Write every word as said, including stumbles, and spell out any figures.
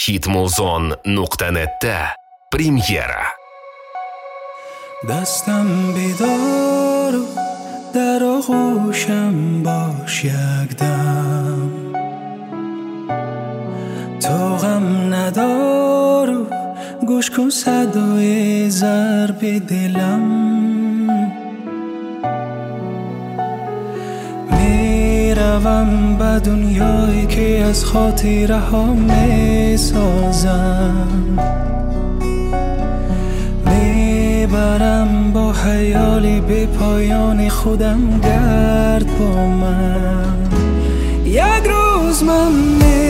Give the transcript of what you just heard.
hitmuzon nuqta netda premyera. دستم بیدار و در آغوشم باش یک دم، تو غم ندار و گوش کن صدای ضرب دلم. میروم به دنیایی که از خاطره ها میسازم، میبرم با خیالی به پایان خودم گرد با من. یک روز من می